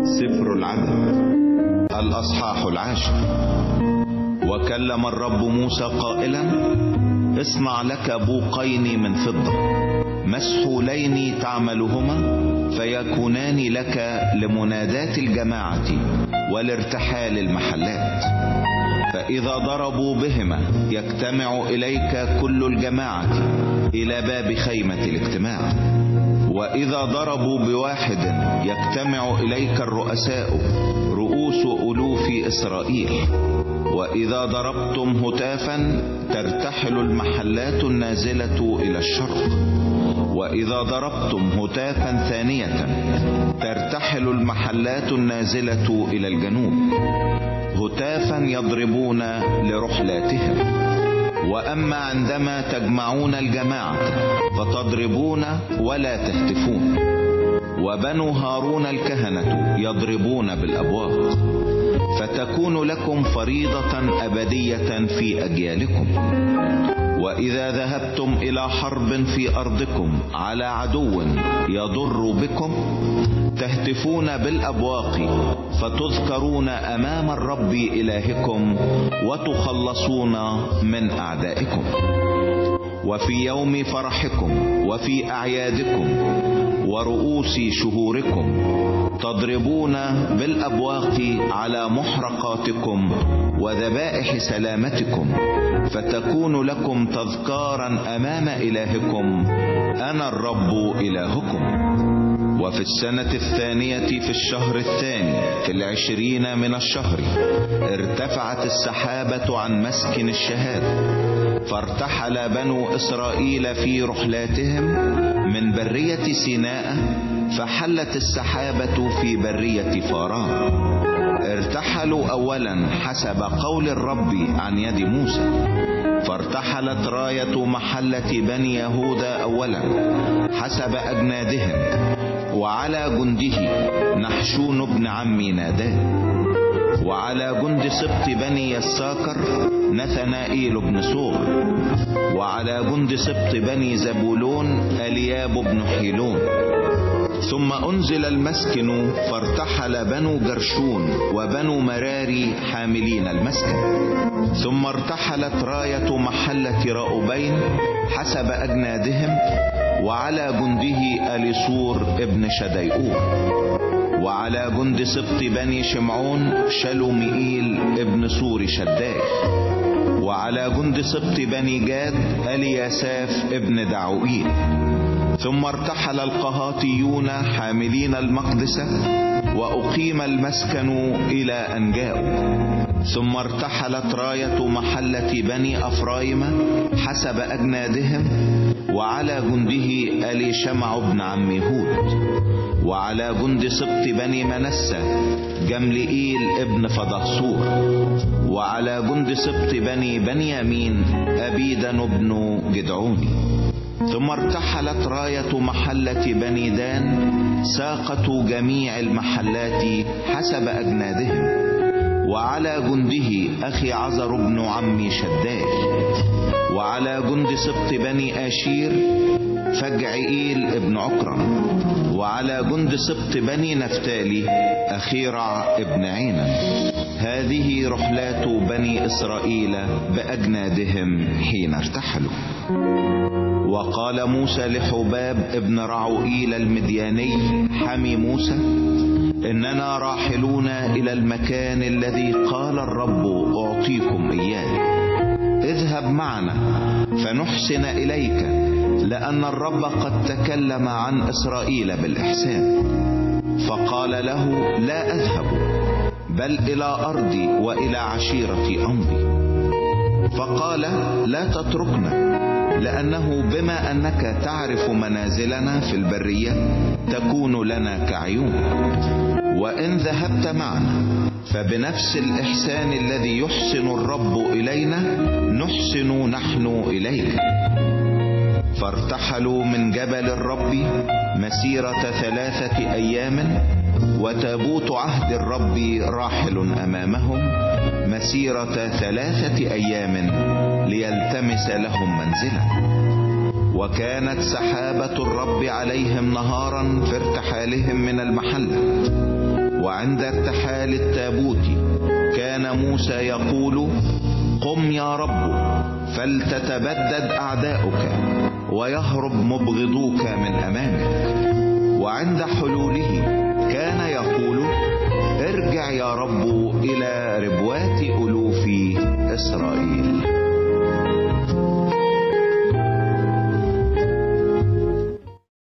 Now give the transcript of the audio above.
سفر العدد الأصحاح 10. وكلم الرب موسى قائلا: اصنع لك بوقين من فضة مسحولين تعملهما، فيكونان لك لمنادات الجماعة ولارتحال المحلات. فإذا ضربوا بهما يجتمع إليك كل الجماعة إلى باب خيمة الاجتماع. وإذا ضربوا بواحد يجتمع إليك الرؤساء رؤوس ألوف إسرائيل. وإذا ضربتم هتافا ترتحل المحلات النازلة إلى الشرق. وإذا ضربتم هتافا ثانية ترتحل المحلات النازلة إلى الجنوب، هتافا يضربون لرحلاتهم. وأما عندما تجمعون الجماعة فتضربون ولا تهتفون. وبنو هارون الكهنة يضربون بالأبواق، فتكون لكم فريضة أبدية في أجيالكم. وإذا ذهبتم إلى حرب في أرضكم على عدو يضر بكم تهتفون بالأبواق، فتذكرون أمام الرب إلهكم وتخلصون من أعدائكم. وفي يوم فرحكم وفي أعيادكم ورؤوس شهوركم تضربون بالأبواق على محرقاتكم وذبائح سلامتكم، فتكون لكم تذكارا أمام إلهكم، أنا الرب إلهكم. وفي السنة الثانية في الشهر الثاني في 20 من الشهر ارتفعت السحابة عن مسكن الشهادة، فارتحل بنو إسرائيل في رحلاتهم من برية سيناء، فحلت السحابة في برية فاران. ارتحلوا أولا حسب قول الرب عن يد موسى، فارتحلت راية محلة بني يهوذا أولا حسب أجنادهم، وعلى جنده نحشون بن عمي ناداه. وعلى جند سبط بني يساكر نثنائيل بن صور. وعلى جند سبط بني زبولون الياب بن حيلون. ثم أنزل المسكن فارتحل بنو جرشون وبنو مراري حاملين المسكن. ثم ارتحلت راية محلة رأوبين حسب أجنادهم، وعلى جنده أليصور ابن شديئور. وعلى جند سبط بني شمعون شلومئيل ابن صور شداي. وعلى جند سبط بني جاد الياساف ابن دعوئيل. ثم ارتحل القهاتيون حاملين المقدسة، وأقيم المسكن إلى أن جاءوا. ثم ارتحلت راية محلة بني أفرايم حسب أجنادهم، وعلى جنده أليشمع بن عمي هود. وعلى جند سبط بني منسى جملئيل ابن فدهصور. وعلى جند سبط بني بنيامين أبيدن بن جدعوني. ثم ارتحلت راية محلة بني دان ساقة جميع المحلات حسب أجنادهم، وعلى جنده أخي عزر بن عمي شداي. وعلى جند سبط بني آشير فجعئيل ابن عكرم. وعلى جند سبط بني نفتالي أخيرع ابن عينا. هذه رحلات بني إسرائيل بأجنادهم حين ارتحلوا. وقال موسى لحباب ابن رعوئيل المدياني حمي موسى: إننا راحلون إلى المكان الذي قال الرب أعطيكم إياه. اذهب معنا فنحسن إليك، لأن الرب قد تكلم عن إسرائيل بالإحسان. فقال له: لا أذهب، بل إلى أرضي وإلى عشيرتي أمضي. فقال: لا تتركنا، لأنه بما أنك تعرف منازلنا في البرية تكون لنا كعيون. وإن ذهبت معنا فبنفس الإحسان الذي يحسن الرب إلينا نحسن نحن إليك. فارتحلوا من جبل الرب مسيرة 3 أيام، وتابوت عهد الرب راحل أمامهم مسيرة 3 أيام ليلتمس لهم منزلا. وكانت سحابة الرب عليهم نهارا في ارتحالهم من المحلة. وعند ارتحال التابوت كان موسى يقول: قم يا رب فلتتبدد أعداؤك ويهرب مبغضوك من أمامك. وعند حلوله كان يقول: ارجع يا رب إلى ربوات ألوف إسرائيل.